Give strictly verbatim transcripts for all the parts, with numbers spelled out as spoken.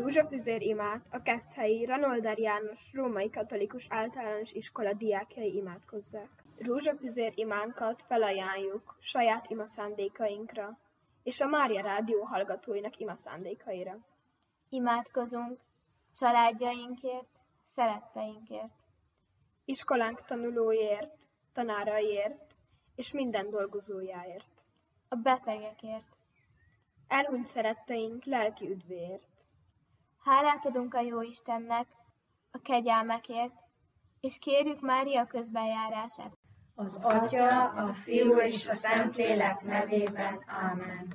Rózsafüzér imát a Keszthelyi Ranolder János Római Katolikus Általános Iskola diákjai imádkozzák. Rózsafüzér imánkat felajánljuk saját imaszándékainkra és a Mária Rádió hallgatóinak imaszándékaira. Imádkozunk családjainkért, szeretteinkért, iskolánk tanulóiért, tanáraiért és minden dolgozójáért, a betegekért, elhunyt szeretteink lelki üdvéért. Hálát adunk a Jóistennek a kegyelmekért, és kérjük Mária közbenjárását. Az Atya, a Fiú és a Szentlélek nevében. Ámen.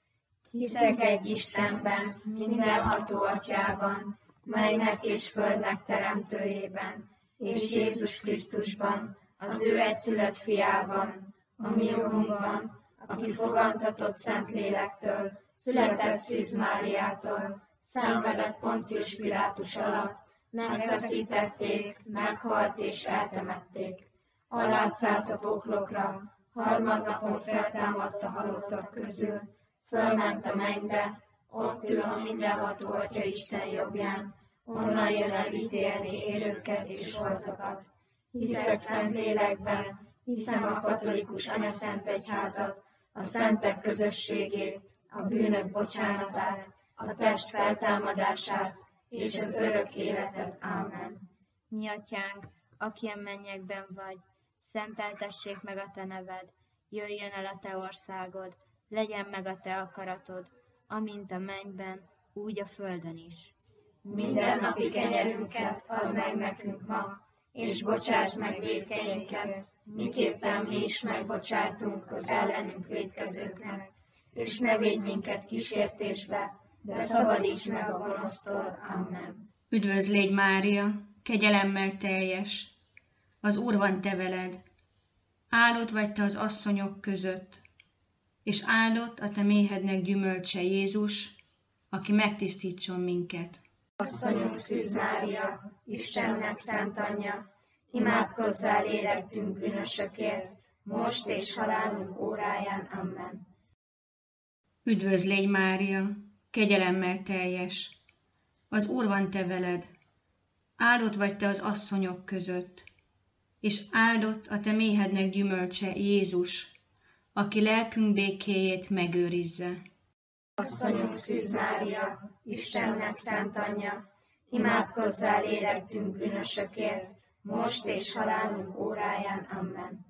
Hiszek egy Istenben, mindenható Atyában, mennek és földnek teremtőjében, és Jézus Krisztusban, az ő egyszülött fiában, a mi Urunkban, aki fogantatott Szentlélektől, született Szűz Máriától, szenvedett Poncius Pilátus alatt, megfeszítették, meghalt és eltemették. Alászállt a poklokra, harmadnapon feltámadt a halottak közül, fölment a mennybe, ott ül a mindenható Atya Isten jobbján, onnan jön el ítélni élőket és holtakat. Hiszek Szentlélekben, hiszem a katolikus anyaszent egyházat, a szentek közösségét, a bűnök bocsánatát, a test feltámadását és az örök életet. Ámen. Mi Atyánk, aki a mennyekben vagy, szenteltessék meg a te neved, jöjjön el a te országod, legyen meg a te akaratod, amint a mennyben, úgy a földön is. Mindennapi kenyerünket add meg nekünk ma, és bocsáss meg vétkeinket, miképpen mi is megbocsátunk az ellenünk vétkezőknek, és ne védj minket kísértésbe, de szabadíts meg a gonosztól. Amen. Üdvözl légy, Mária, kegyelemmel teljes, az Úr van te veled, áldott vagy te az asszonyok között, és áldott a te méhednek gyümölcse Jézus, aki megtisztítson minket. Asszonyunk Szűz Mária, Istennek szent anyja, imádkozzál érettünk bűnösökért, most és halálunk óráján. Amen. Üdvözl légy, Mária, kegyelemmel teljes, az Úr van te veled, áldott vagy te az asszonyok között, és áldott a te méhednek gyümölcse Jézus, aki lelkünk békéjét megőrizze. Asszonyunk Szűz Mária, Istennek szent anyja, imádkozzál érettünk bűnösökért, most és halálunk óráján. Amen.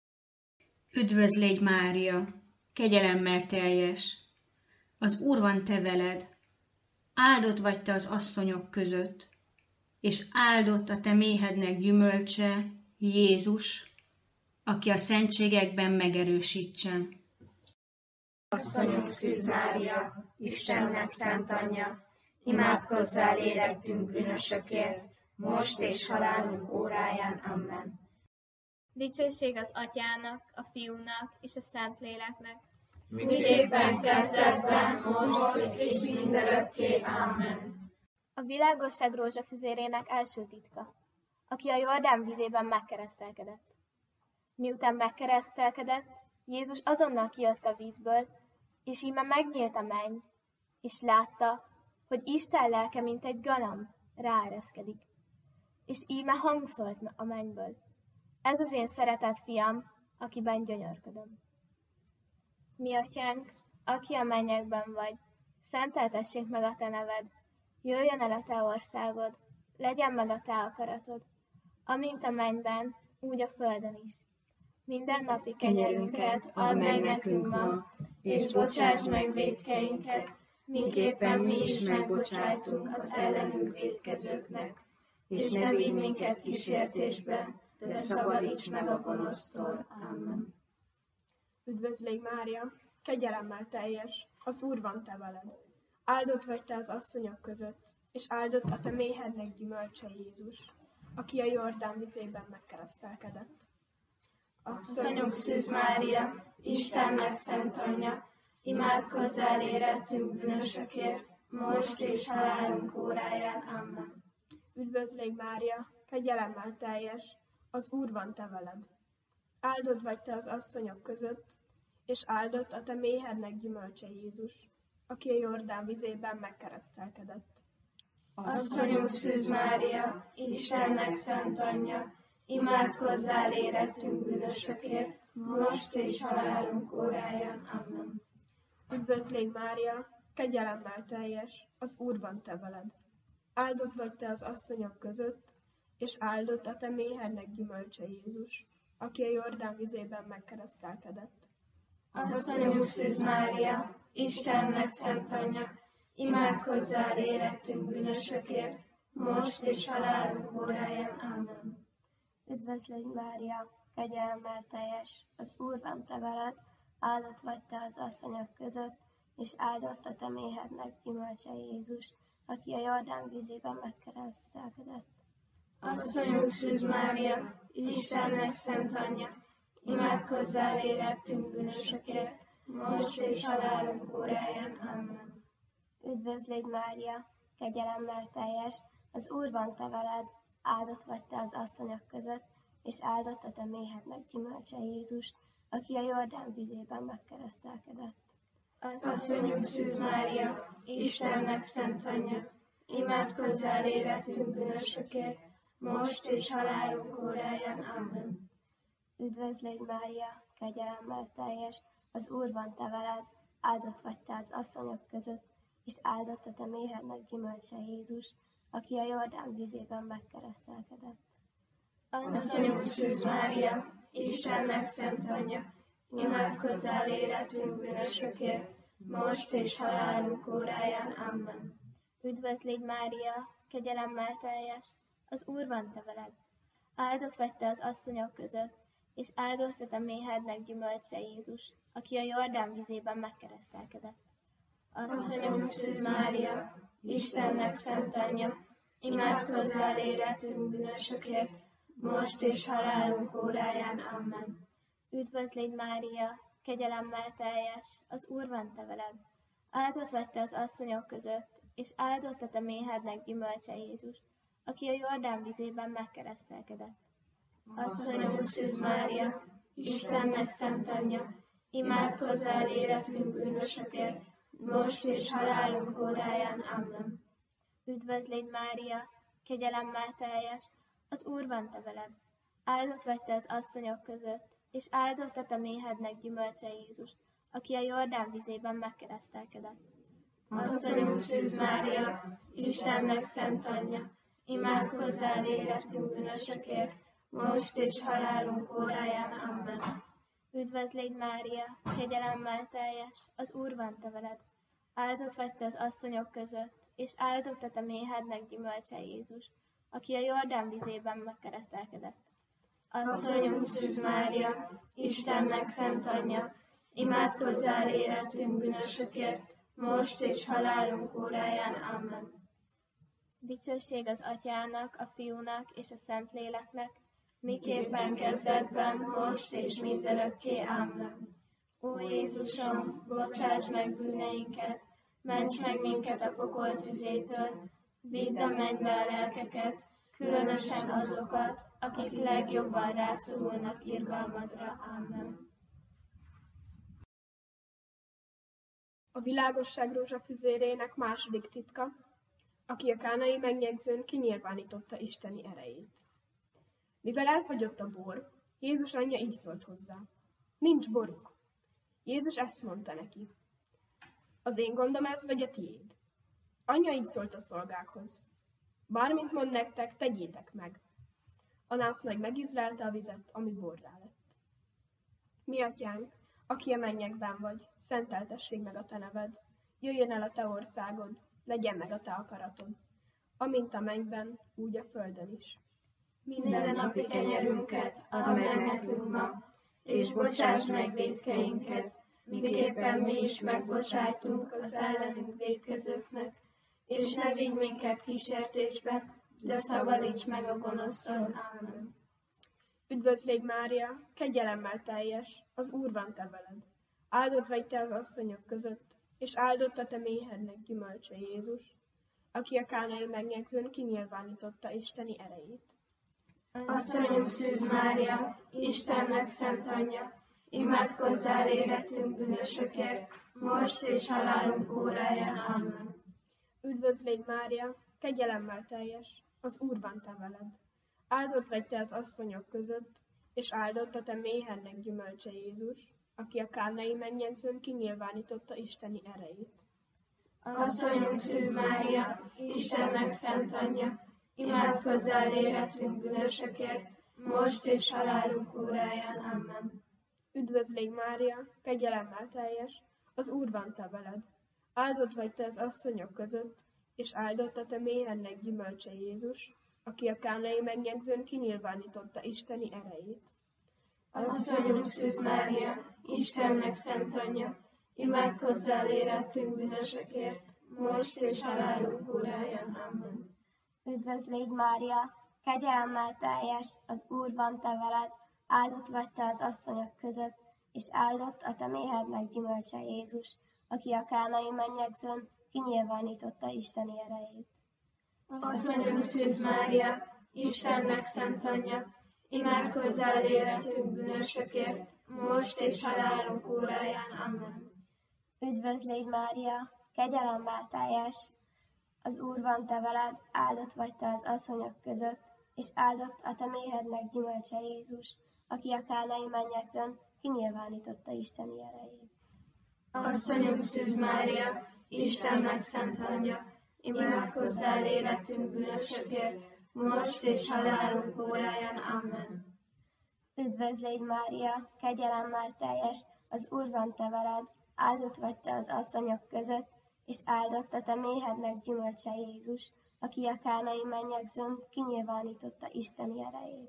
Üdvözl légy, Mária, kegyelemmel teljes, az Úr van te veled, áldott vagy te az asszonyok között, és áldott a te méhednek gyümölcse Jézus, aki a szentségekben megerősítsen. Asszonyunk Szűz Mária, Istennek szent anyja, imádkozzál érettünk bűnösökért, most és halálunk óráján. Amen. Dicsőség az Atyának, a Fiúnak és a Szentléleknek, miképpen kezdetben, most és mindörökké. Amen. A világosság rózsafüzérének első titka, aki a Jordán vizében megkeresztelkedett. Miután megkeresztelkedett, Jézus azonnal kijött a vízből, és íme megnyílt a menny, és látta, hogy Isten lelke, mint egy galamb, ráereszkedik. És íme hang szólt a mennyből: ez az én szeretett fiam, akiben gyönyörködöm. Mi Atyánk, aki a mennyekben vagy, szenteltessék meg a te neved, jöjjön el a te országod, legyen meg a te akaratod, amint a mennyben, úgy a földön is. Minden napi kenyerünket add meg nekünk ma, és bocsáss meg vétkeinket, miképpen mi is megbocsájtunk az ellenünk vétkezőknek, és ne vigy minket kísértésbe, de szabadíts meg a gonosztól. Amen. Üdvözl légy, Mária, kegyelemmel teljes, az Úr van te veled. Áldott vagy te az asszonyok között, és áldott a te méhednek gyümölcse Jézus, aki a Jordán vizében megkeresztelkedett. Asszonyunk Szűz Mária, Istennek szent anyja, imádkozzál érettünk bűnösökért, most és halálunk óráján. Amen. Üdvözl légy, Mária, kegyelemmel teljes, az Úr van te veled. Áldott vagy te az asszonyok között, és áldott a te méhednek gyümölcse Jézus, aki a Jordán vizében megkeresztelkedett. Asszonyunk Szűz Mária, Istennek szent anyja, imádkozzál érettünk bűnösökért, most és halálunk óráján. Amen. Üdvözlégy Mária, kegyelemmel teljes, az Úr van te veled. Áldott vagy te az asszonyok között, és áldott a te méhednek gyümölcse Jézus, aki a Jordán vizében megkeresztelkedett. Asszonyunk Szűz Mária, Istennek szent anyja, imádkozzál érettünk bűnösökért, most és halálunk óráján. Amen. Üdvözlégy Mária, kegyelemmel teljes, az Úr van te veled, áldott vagy te az asszonyok között, és áldott a te méhednek gyümölcse Jézus, aki a Jordán vízében megkeresztelkedett. Asszonyunk Szűz Mária, Istennek szent anyja, imádkozzál érettünk bűnösökért, most és halálunk óráján. Amen. Üdvözlégy Mária, kegyelemmel teljes, az Úr van te veled, áldott vagy te az asszonyok között, és áldott a te méhednek gyümölcse Jézus, aki a Jordán vízében megkeresztelkedett. Asszonyunk Szűz Mária, Istennek szent anyja, imádkozzál érettünk bűnösökért, most és halálunk óráján. Amen. Üdvözlégy Mária, kegyelemmel teljes, az Úr van te veled, áldott vagy te az asszonyok között, és áldott a te méhednek gyümölcse Jézus, aki a Jordán vízében megkeresztelkedett. Asszonyunk Szűz Mária, Istennek szent anyja, imádkozzál érettünk bűnösökért, most és halálunk óráján. Amen. Üdvözlégy Mária, kegyelemmel teljes, az Úr van te veled, áldott vagy te az asszonyok között, és áldott a te méhednek gyümölcse Jézus, aki a Jordán vízében megkeresztelkedett. Asszonyunk Szűz Mária, Istennek szent anyja, imádkozzál érettünk bűnösökért, most és halálunk óráján. Amen. Üdvözlégy Mária, kegyelemmel teljes, az Úr van te veled, áldott vagy te az asszonyok között, és áldott a te méhednek gyümölcse Jézus, aki a Jordán vízében megkeresztelkedett. Asszonyunk Szűz Mária, Istennek szent anyja, imádkozzál érettünk bűnösökért, most és halálunk óráján. Amen. Üdvözlégy Mária, kegyelemmel teljes, az Úr van te veled, áldott vagy te az asszonyok között, és áldott a te méhednek gyümölcse Jézus, aki a Jordán vízében megkeresztelkedett. Asszonyunk Szűz Mária, Istennek szent anyja, imádkozzál érettünk bűnösökért, most és halálunk óráján. Amen. Üdvözlégy Mária, kegyelemmel teljes, az Úr van te veled, áldott vagy te az asszonyok között, és áldott a te méhednek gyümölcse Jézus, aki a Jordán vízében megkeresztelkedett. Asszonyunk Szűz Mária, Istennek szent anyja, imádkozzál érettünk bűnösökért, most és halálunk óráján. Amen. Dicsőség az Atyának, a Fiúnak és a Szentléleknek, miképpen kezdetben, most és mindörökké. Amen. Ó Jézusom, bocsáss meg bűneinket, ments meg minket a pokol tüzétől, vidd a mennybe a lelkeket, különösen azokat, akik legjobban rászorulnak irgalmadra. Amen. A világosság rózsafüzérének második titka, aki a kánai megnyegzőn kinyilvánította isteni erejét. Mivel elfogyott a bor, Jézus anyja így szólt hozzá: nincs boruk. Jézus ezt mondta neki: az én gondom ez, vagy a tiéd? Anyja így szólt a szolgákhoz: bármint mond nektek, tegyétek meg. A nász meg megizlelte a vizet, ami borrá lett. Mi atyánk, aki a mennyekben vagy, szenteltessék meg a te neved, jöjjön el a te országod, legyen meg a te akaratod, amint a mennyben, úgy a földön is. Minden napi kenyerünket add meg nekünk ma, és bocsáss meg vétkeinket, miképpen mi is megbocsájtunk az ellenünk vétkezőknek, és ne vigy minket kísértésbe, de szabadíts meg a gonosztól. Amen. Üdvözlégy Mária, kegyelemmel teljes, az Úr van te veled. Áldott vagy te az asszonyok között, és áldott a te méhednek gyümölcse Jézus, aki a kánai megnyegzőn kinyilvánította isteni erejét. Asszonyunk Szűz Mária, Istennek szent anyja, imádkozzál érettünk bűnösökért, most és halálunk óráján. Amen. Üdvözlégy Mária, kegyelemmel teljes, az Úr van te veled. Áldott vagy te az asszonyok között, és áldott a te méhennek gyümölcse Jézus, aki a kánai mennyegzőn kinyilvánította Isteni erejét. Asszonyunk Szűz Mária, Istennek szent anyja, imádkozzál érettünk bűnösökért, most és halálunk óráján. Amen. Üdvözlégy Mária, kegyelemmel teljes, az Úr van te veled. Áldott vagy te az asszonyok között, és áldott a te méhennek gyümölcse Jézus, aki a kánai megnyegzőn kinyilvánította Isteni erejét. Asszonyunk Szűz Mária, Istennek szent anyja, imádkozzál érettünk bűnösökért, most és halálunk óráján. Amen. Üdvözlégy Mária, kegyelemmel teljes, az Úr van te veled, áldott vagy te az asszonyok között, és áldott a te méhednek gyümölcse Jézus, aki a kánai mennyegzőn kinyilvánította Isteni erejét. Asszonyunk Szűz Mária, Istennek szent anyja, imádkozzál érettünk bűnösökért, most és halálunk óráján. Amen. Üdvözlégy Mária, kegyelemmel teljes, az Úr van te veled, áldott vagy te az asszonyok között, és áldott a te méhednek gyümölcse Jézus, aki a kánai mennyegzőn kinyilvánította Isteni erejét. Asszonyunk Szűz Mária, Istennek szent anyja, imádkozzál érettünk bűnösökért, most és halálunk óráján. Amen. Üdvözlégy Mária, kegyelemmel teljes, az Úr van te veled, áldott vagy te az asszonyok között, és áldott a te méhednek gyümölcse Jézus, aki a kánai mennyegzőn kinyilvánította Isteni erejét.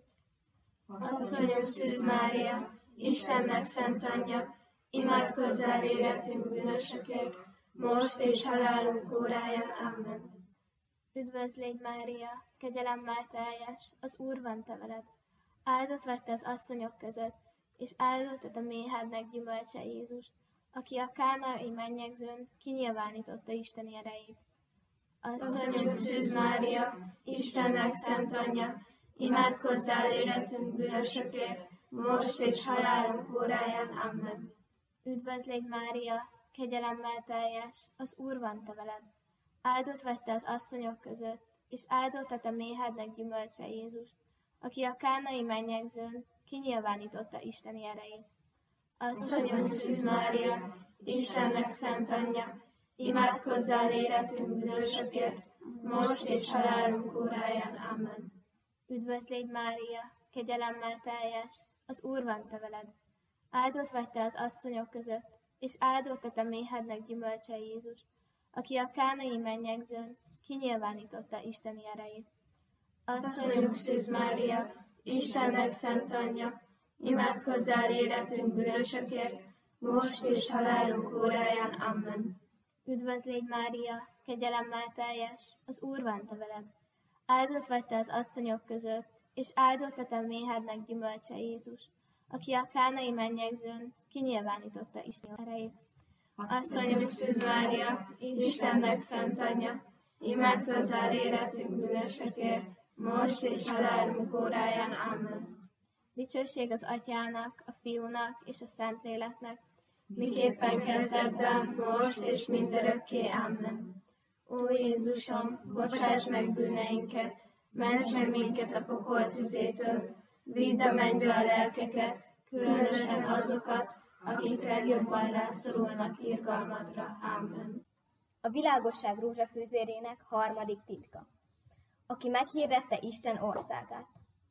Asszonyunk Szűz Mária, Istennek szent anyja, imádkozzál érettünk bűnösökért, most és halálunk óráján. Amen. Üdvözlégy Mária, kegyelemmel teljes, az Úr van te veled, áldott vagy te az asszonyok között, és áldott a te méhednek gyümölcse Jézus, aki a kánai mennyegzőn kinyilvánította Isteni erejét. Asszonyunk Szűz Mária, Istennek szent anyja, imádkozzál érettünk bűnösökért, most és halálunk óráján. Amen. Üdvözlégy Mária, kegyelemmel teljes, az Úr van te veled, áldott vagy te az asszonyok között, és áldott a te méhednek gyümölcse Jézus, aki a kánai mennyegzőn kinyilvánította Isteni erejét. Asszonyunk Szűz Mária, Istennek szent anyja, imádkozzál érettünk bűnösökért, most és halálunk óráján. Amen. Üdvözlégy Mária, kegyelemmel teljes, az Úr van te veled, áldott vagy te az asszonyok között, és áldott a te méhednek gyümölcse Jézus, aki a kánai mennyegzőn kinyilvánította Isteni erejét. Asszonyunk Szűz Mária, Istennek szent anyja, imádkozzál érettünk bűnösökért, most és halálunk óráján. Amen. Üdvözlégy Mária, kegyelemmel teljes, az Úr van te veled, áldott vagy te az asszonyok között, és áldott a te méhednek gyümölcse Jézus, aki a kánai mennyegzőn kinyilvánította Isten erejét. Asszonyunk Szűz Mária, Istennek szent anyja, imádkozzál érettünk bűnösökért, most és halálunk óráján. Amen. Dicsőség az Atyának, a Fiúnak és a Szentléleknek, miképpen kezdetben, most és mindörökké. Amen. Ó Jézusom, bocsáss meg bűneinket, ments meg minket a pokol tüzétől, vidd a mennybe a lelkeket, különösen azokat, akik legjobban rászorulnak irgalmadra. Amen. A világosság rózsafűzérének harmadik titka. Aki meghirdette Isten országát.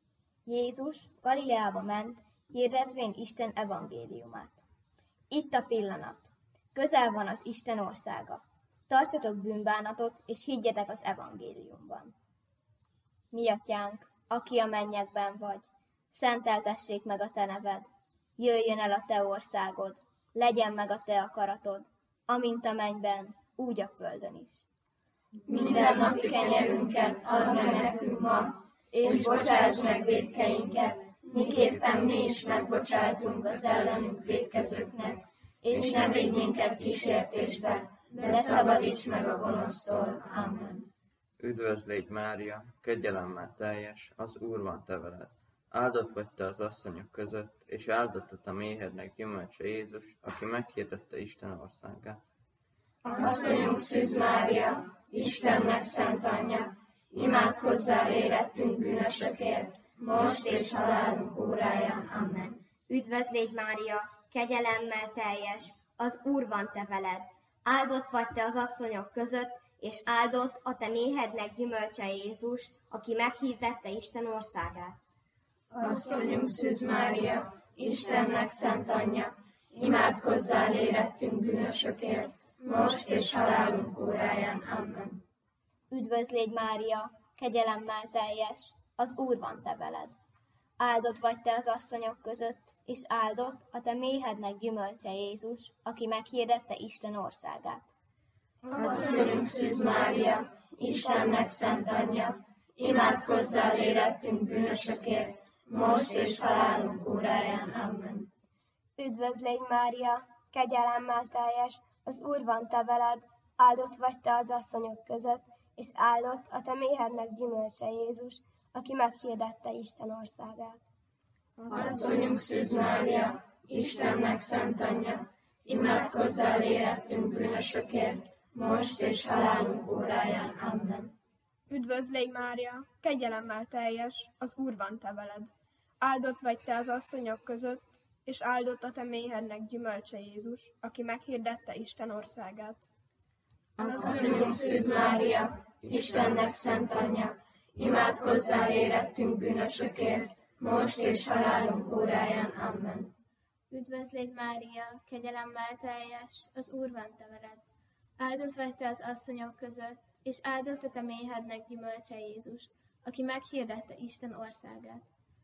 Jézus Galileába ment, hirdetvén Isten evangéliumát. Itt a pillanat. Közel van az Isten országa. Tartsatok bűnbánatot, és higgyetek az evangéliumban. Mi atyánk, aki a mennyekben vagy, szenteltessék meg a te neved. Jöjjön el a te országod, legyen meg a te akaratod, amint a mennyben, úgy a földön is. Minden napi kenyerünket add meg nekünk ma, és bocsáss meg vétkeinket, miképpen mi is megbocsájtunk az ellenünk vétkezőknek, és ne vigy minket kísértésbe, de szabadíts meg a gonosztól. Amen. Üdvözlégy Mária, kegyelemmel teljes, az Úr van te veled. Áldott vagy te az asszonyok között, és áldott a te méhednek gyümölcse Jézus, aki meghirdette Isten országát. Asszonyunk Szűz Mária, Istennek szent anyja, imádkozzál érettünk bűnösökért, most és halálunk óráján. Amen. Üdvözl légy, Mária, kegyelemmel teljes, az Úr van te veled. Áldott vagy te az asszonyok között, és áldott a te méhednek gyümölcse Jézus, aki meghirdette Isten országát. Asszonyunk Szűz Mária, Istennek szent anyja, imádkozzál érettünk bűnösökért, most és halálunk óráján. Amen. Üdvözl légy, Mária, kegyelemmel teljes, az Úr van te veled. Áldott vagy te az asszonyok között, és áldott a te méhednek gyümölcse Jézus, aki meghirdette Isten országát. Asszonyunk Szűz Mária, Istennek szent anyja, imádkozzál érettünk bűnösökért, most és halálunk óráján. Amen. Üdvözl légy, Mária, kegyelemmel teljes, az Úr van te veled, áldott vagy te az asszonyok között, és áldott a te méhednek gyümölcse Jézus, aki meghirdette Isten országát. Asszonyunk Szűz Mária, Istennek szent anyja, imádkozzál érettünk bűnösökért, most és halálunk óráján. Amen. Üdvözl légy, Mária, kegyelemmel teljes, az Úr van te veled. Áldott vagy te az asszonyok között, és áldott a te méhednek gyümölcse Jézus, aki meghirdette Isten országát. Asszonyunk Szűz Mária, Istennek szent anyja, imádkozzál érettünk bűnösökért, most és halálunk óráján. Amen. Üdvözl légy, Mária, kegyelemmel teljes, az Úr van te veled. Áldott vagy te az asszonyok között, és áldott a te méhednek gyümölcse Jézus, aki meghirdette Isten országát.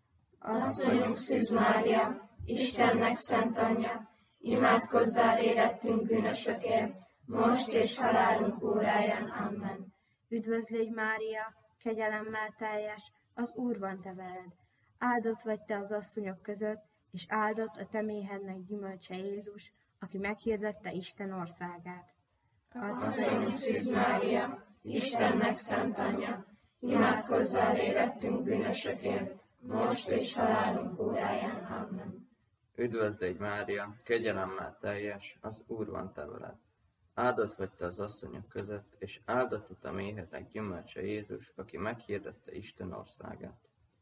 Asszonyunk Szűz Mária, Istennek szent anyja, imádkozzál érettünk bűnösökért, most és halálunk óráján. Amen. Üdvözl légy, Mária, kegyelemmel teljes, az Úr van te veled. Áldott vagy te az asszonyok között, és áldott a te méhednek gyümölcse Jézus, aki meghirdette Isten országát. Asszonyunk Szűz Mária, Istennek szent anyja, imádkozzál érettünk bűnösökért, most és halálunk óráján. Amen. Üdvözl légy, Mária, kegyelemmel teljes, az Úr van te veled. Áldott vagy te az asszonyok között, és áldott a te méhednek gyümölcse Jézus, aki meghirdette Isten országát.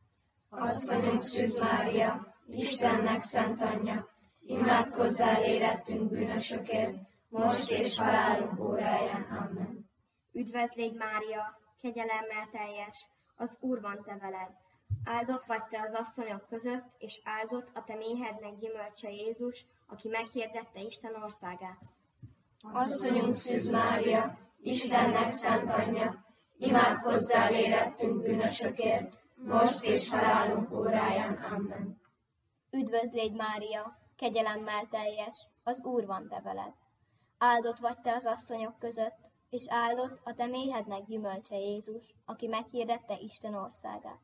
Asszonyunk Szűz Mária, Istennek szent anyja, imádkozzál érettünk bűnösökért, most és halálunk óráján. Amen. Üdvözl légy, Mária, kegyelemmel teljes, az Úr van te veled. Áldott vagy te az asszonyok között, és áldott a te méhednek gyümölcse Jézus, aki meghirdette Isten országát. Asszonyunk Szűz Mária, Istennek szent anyja, imádkozzál érettünk bűnösökért, most és halálunk óráján. Amen. Üdvözl légy, Mária, kegyelemmel teljes, az Úr van te veled. Áldott vagy te az asszonyok között, és áldott a te méhednek gyümölcse Jézus, aki meghirdette Isten országát.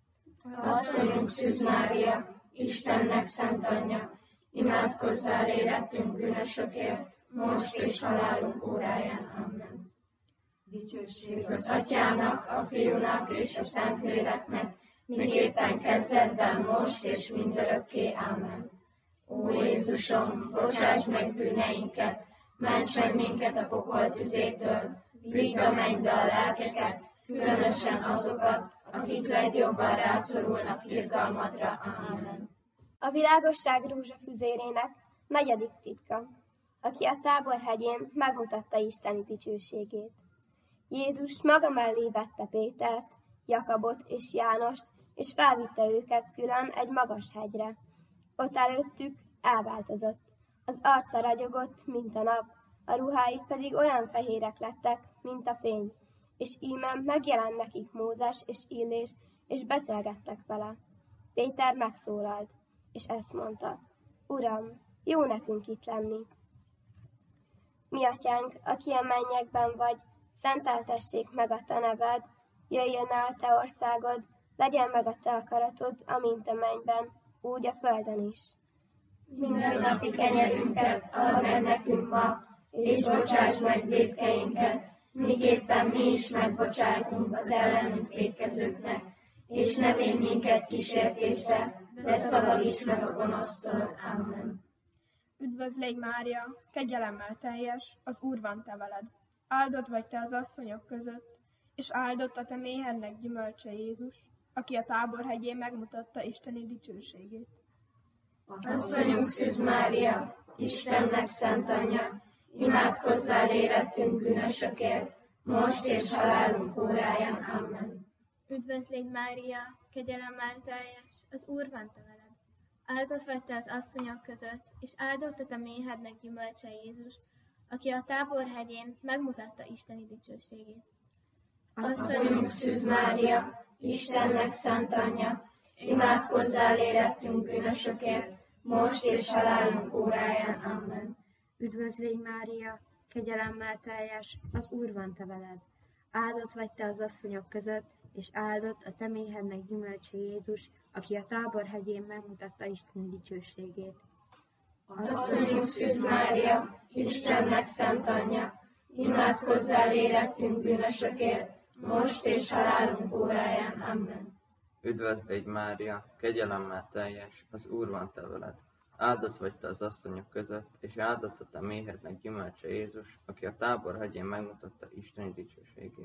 Asszonyunk Szűz Mária, Istennek szent anyja, imádkozzál érettünk bűnösökért, most és halálunk óráján. Amen. Dicsőség az Atyának, a Fiúnak és a Szentléleknek, miképpen kezdetben, most és mindörökké. Amen. Ó Jézusom, bocsáss meg bűneinket, ments meg minket a pokol tüzétől, vidd a mennybe a lelkeket, különösen azokat, akik legjobban rászorulnak irgalmadra. Amen. A világosság rózsafüzérének negyedik titka, aki a Tábor hegyén megmutatta Isten dicsőségét. Jézus maga mellé vette Pétert, Jakabot és Jánost, és felvitte őket külön egy magas hegyre. Ott előttük elváltozott. Az arca ragyogott, mint a nap, a ruhái pedig olyan fehérek lettek, mint a fény. És íme megjelent nekik Mózes és Illés, és beszélgettek vele. Péter megszólalt, és ezt mondta: Uram, jó nekünk itt lenni. Mi atyánk, aki a mennyekben vagy, szenteltessék meg a te neved, jöjjön el a te országod, legyen meg a te akaratod, amint a mennyben, úgy a földön is. Mindennapi kenyerünket add meg nekünk ma, és bocsáss meg vétkeinket, miképpen mi is megbocsájtunk az ellenünk vétkezőknek, és ne védj minket kísértésbe, de szabadíts meg a gonosztól. Amen. Üdvözl légy, Mária, kegyelemmel teljes, az Úr van te veled. áldott vagy te az asszonyok között, és áldott a te méhednek gyümölcse Jézus, aki a Táborhegyén megmutatta isteni dicsőségét. Asszonyunk Szűz Mária, Istennek szent anyja, imádkozzál érettünk bűnösökért, most és halálunk óráján. Amen. Üdvözlégy Mária, kegyelemmel teljes, az Úr van te veled. Áldott vagy te az asszonyok között, és áldott a te méhednek gyümölcse Jézus, aki a Táborhegyén megmutatta isteni dicsőségét. Asszonyunk Szűz Mária, Istennek szent anyja, imádkozzál érettünk bűnösökért, most és halálunk óráján. Amen. Üdvözlégy Mária, kegyelemmel teljes, az Úr van te veled. Áldott vagy te az asszonyok között, és áldott a te méhednek gyümölcse Jézus, aki a Táborhegyén megmutatta isteni dicsőségét. Asszonyunk Szűz Mária, Istennek szent anyja, imádkozzál érettünk bűnösökért, most és halálunk óráján. Amen. Üdvözlégy Mária, kegyelemmel teljes, az Úr van te veled. Áldott vagy te az asszonyok között, és áldott a te méhednek gyümölcse Jézus, aki a Táborhegyén megmutatta isteni dicsőségét.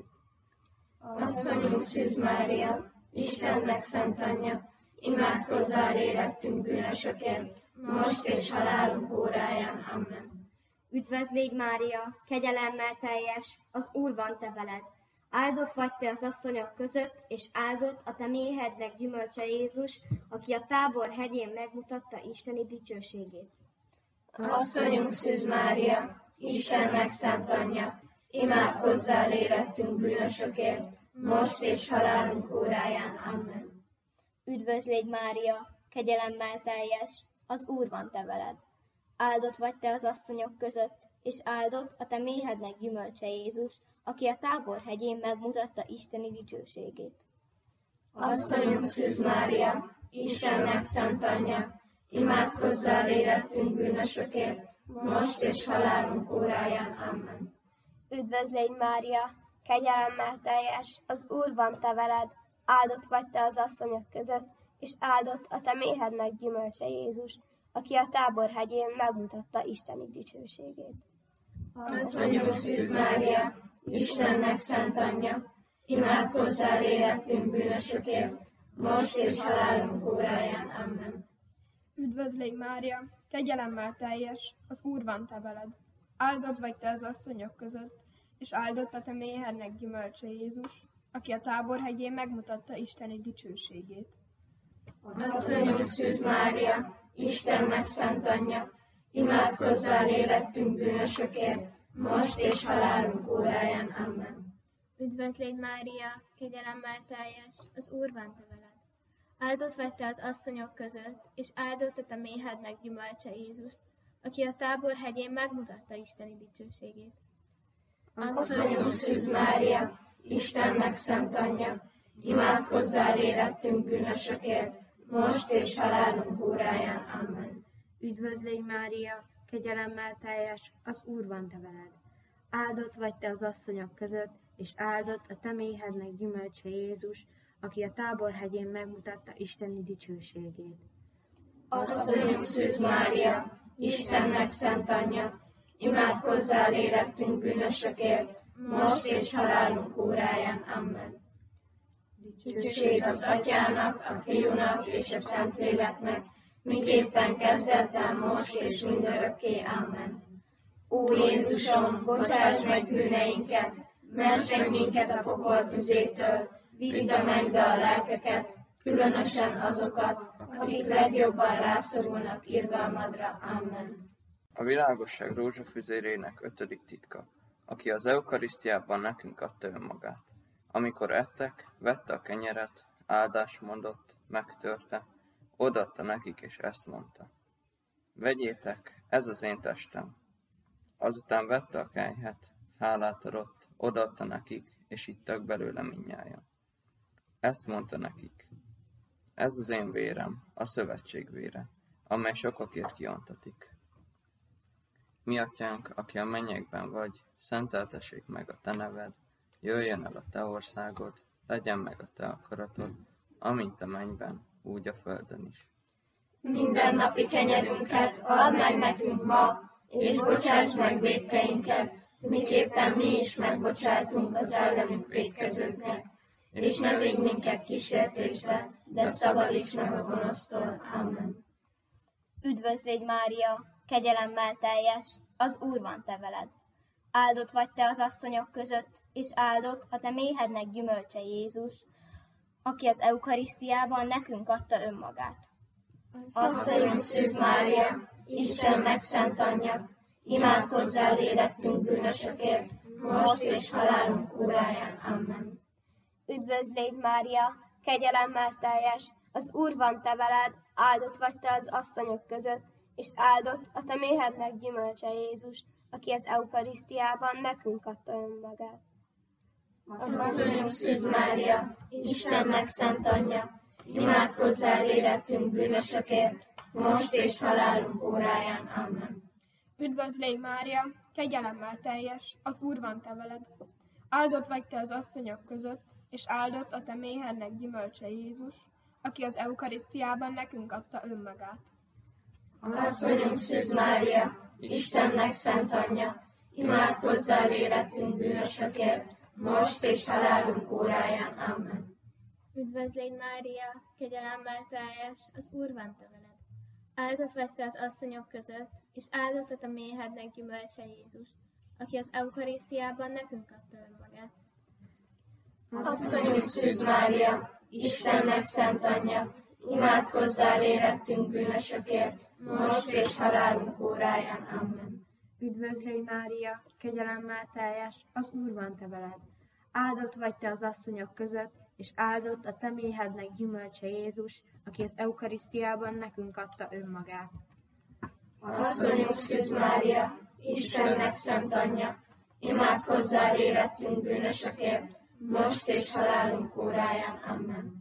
Asszonyunk Szűz Mária, Istennek szent anyja, imádkozzál érettünk bűnösökért, most és halálunk óráján. Amen. Üdvözlégy Mária, kegyelemmel teljes, az Úr van te veled. Áldott vagy te az asszonyok között, és áldott a te méhednek gyümölcse Jézus, aki a Táborhegyén megmutatta isteni dicsőségét. Asszonyunk Szűz Mária, Istennek szent anyja, imádkozzál érettünk bűnösökért, most és halálunk óráján. Amen. Üdvözlégy Mária, kegyelemmel teljes, az Úr van te veled. Áldott vagy te az asszonyok között, és áldott a te méhednek gyümölcse Jézus, aki a Táborhegyén megmutatta isteni dicsőségét. Asszonyunk Szűz Mária, Istennek szent anyja, imádkozzál érettünk bűnösökért, most és halálunk óráján. Amen. Üdvözlégy Mária, kegyelemmel teljes, az Úr van te veled. Áldott vagy te az asszonyok között, és áldott a te méhednek gyümölcse Jézus, aki a Táborhegyén megmutatta isteni dicsőségét. Asszonyunk Szűz Mária, Istennek szent anyja, imádkozzál érettünk bűnösökért, most és halálunk óráján. Amen. Üdvözlégy Mária, kegyelemmel teljes, az Úr van te veled. Áldott vagy te az asszonyok között, és áldott a te méhednek gyümölcse Jézus, aki a Táborhegyén megmutatta isteni dicsőségét. Asszonyunk Szűz Mária, Istennek szent anyja, imádkozzál érettünk bűnösökért, most és halálunk óráján. Amen. Üdvözlégy Mária, kegyelemmel teljes, az Úr van te veled. Áldott vagy te az asszonyok között, és áldott a te méhednek gyümölcse Jézus, aki a Táborhegyén megmutatta isteni dicsőségét. Asszonyunk Szűz Mária, Istennek szent anyja, imádkozzál érettünk bűnösökért, most és halálunk óráján. Amen. Üdvözlégy Mária, kegyelemmel teljes, az Úr van te veled. Áldott vagy te az asszonyok között, és áldott a te méhednek gyümölcse Jézus, aki a Táborhegyén megmutatta isteni dicsőségét. Asszonyunk Szűz Mária, Istennek szent anyja, imádkozzál érettünk bűnösökért, most és halálunk óráján. Amen. Dicsőség az Atyának, a Fiúnak és a Szentléleknek, miképpen kezdetben, most és mindörökké. Amen. Ó Jézusom, bocsáss meg bűneinket, mentsd meg minket a pokol tüzétől, vidd a mennybe a lelkeket, különösen azokat, akik legjobban rászorulnak irgalmadra. Amen. A világosság rózsafüzérének ötödik titka, aki az eukarisztiában nekünk adta önmagát. Amikor ettek, vette a kenyeret, áldást mondott, megtörte, odaadta nekik, és ezt mondta: vegyétek, ez az én testem. Azután vette a kelyhet, hálát adott, odaadta nekik, és ittak belőle mindnyájan. Ezt mondta nekik: ez az én vérem, a szövetség vére, amely sokakért kiontatik. Mi atyánk, aki a mennyekben vagy, szenteltessék meg a te neved, jöjjön el a te országod, legyen meg a te akaratod, amint a mennyben, úgy a földön is. Mindennapi kenyerünket add meg nekünk ma, és bocsáss meg vétkeinket, miképpen mi is megbocsátunk az ellenünk vétkezőknek, és ne vigy minket kísértésbe, de szabadíts meg a gonosztól. Amen. Üdvözl légy, Mária, kegyelemmel teljes, az Úr van te veled. Áldott vagy te az asszonyok között, és áldott a te méhednek gyümölcse Jézus, aki az eukarisztiában nekünk adta önmagát. Asszonyunk Szűz Mária, Istennek szent anyja, imádkozzál érettünk bűnösökért, most és halálunk óráján. Amen. Üdvözl légy, Mária, kegyelemmel teljes, az Úr van te veled, áldott vagy te az asszonyok között, és áldott a te méhednek gyümölcse Jézus, aki az eukarisztiában nekünk adta önmagát. Asszonyunk Szűz Mária, Istennek szent anyja, imádkozzál érettünk bűnösökért, most és halálunk óráján. Amen. Üdvözl légy, Mária, kegyelemmel teljes, az Úr van te veled. Áldott vagy te az asszonyok között, és áldott a te méhednek gyümölcse Jézus, aki az eukarisztiában nekünk adta önmagát. Asszonyunk Szűz Mária, Istennek szent anyja, imádkozzál érettünk bűnösökért, most és halálunk óráján. Amen. Üdvözl légy, Mária, kegyelemmel teljes, az Úr van te veled. Áldott vagy te az asszonyok között, és áldott a te méhednek gyümölcse Jézus, aki az eukarisztiában nekünk adta önmagát. Asszonyunk Szűz Mária, Istennek szent anyja, imádkozzál érettünk bűnösökért, most és halálunk óráján. Amen. Üdvözl légy, Mária, kegyelemmel teljes, az Úr van te veled. Áldott vagy te az asszonyok között, és áldott a te méhednek gyümölcse Jézus, aki az eukarisztiában nekünk adta önmagát. Asszonyunk Szűz Mária, Istennek szent anyja, imádkozzál érettünk bűnösökért, most és halálunk óráján. Amen.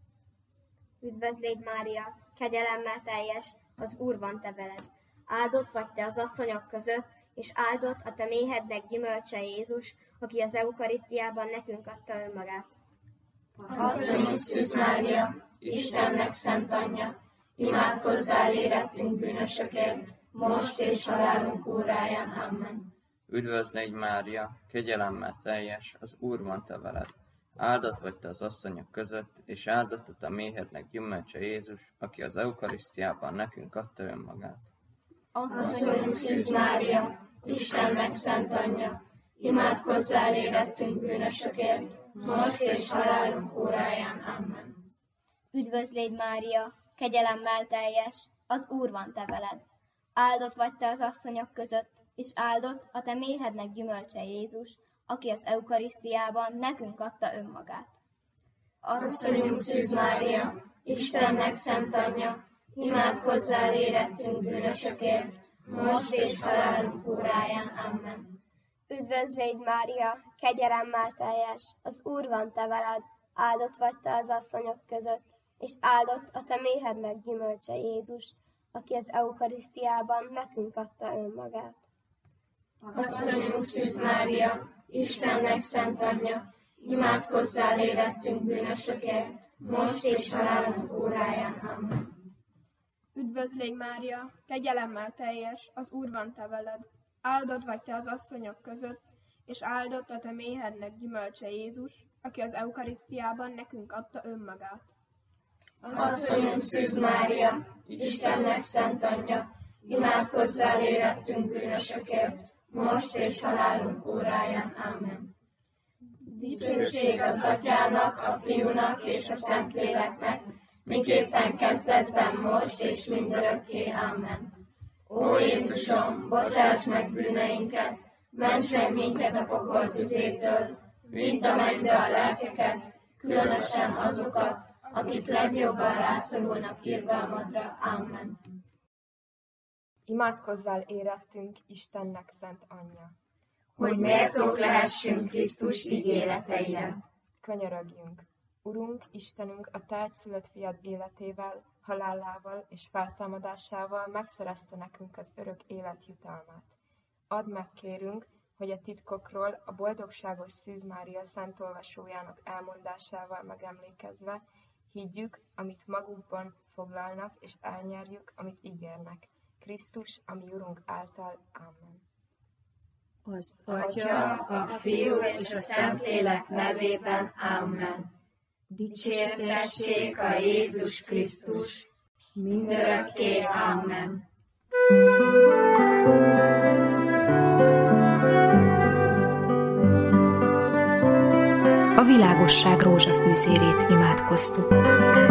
Üdvözl légy, Mária, kegyelemmel teljes, az Úr van te veled. Áldott vagy te az asszonyok között, és áldott a te méhednek gyümölcse Jézus, aki az eukarisztiában nekünk adta önmagát. Asszonyunk Szűz Mária, Istennek szent anyja, imádkozzál érettünk bűnösökért, most és halálunk óráján. Amen. Üdvözl légy, Mária, kegyelemmel teljes, az Úr van te veled. Áldott vagy te az asszonyok között, és áldott a te méhednek gyümölcse Jézus, aki az eukarisztiában nekünk adta önmagát. Asszonyunk Szűz Mária, Istennek szent anyja, imádkozzál érettünk bűnösökért, most és halálunk óráján. Amen. Üdvözl légy, Mária, kegyelemmel teljes, az Úr van te veled. Áldott vagy te az asszonyok között, és áldott a te méhednek gyümölcse Jézus, aki az eukarisztiában nekünk adta önmagát. Asszonyunk Szűz Mária, Istennek szent anyja, imádkozzál érettünk bűnösökért, most és halálunk óráján. Amen. Üdvözl légy, Mária, kegyelemmel teljes, az Úr van te veled, áldott vagy te az asszonyok között, és áldott a te méhednek gyümölcse Jézus, aki az eukarisztiában nekünk adta önmagát. Asszonyunk Szűz Mária, Istennek szent anyja, imádkozzál érettünk bűnösökért, most és halálunk óráján. Amen. Üdvözl légy, Mária, kegyelemmel teljes, az Úr van te veled. Áldott vagy te az asszonyok között, és áldott a te méhednek gyümölcse Jézus, aki az eukarisztiában nekünk adta önmagát. Asszonyunk Szűz Mária, Istennek szent anyja, imádkozzál érettünk bűnösökért, most és halálunk óráján. Amen. Dicsőség az Atyának, a Fiúnak és a Szentléleknek, miképpen kezdetben, most és mindörökké. Amen. Ó Jézusom, bocsáss meg bűneinket, ments meg minket a pokol tüzétől, vidd a mennybe a lelkeket, különösen azokat, akik legjobban rászorulnak irgalmadra. Amen. Imádkozzál érettünk, Istennek szent anyja, hogy méltók lehessünk Krisztus ígéreteire. Könyörögjünk! Urunk, Istenünk, a te egyszülött fiad életével, halálával és feltámadásával megszerezte nekünk az örök élet jutalmát. Add meg, kérünk, hogy a titkokról a boldogságos Szűz Mária szent olvasójának elmondásával megemlékezve higgyük, amit magukban foglalnak, és elnyerjük, amit ígérnek. Krisztus, ami Urunk által. Amen. Az Atya, a Fiú és a Szentlélek nevében. Amen. Dicsértessék a Jézus Krisztus, mindörökké. Amen. A világosság rózsafűzérét imádkoztuk.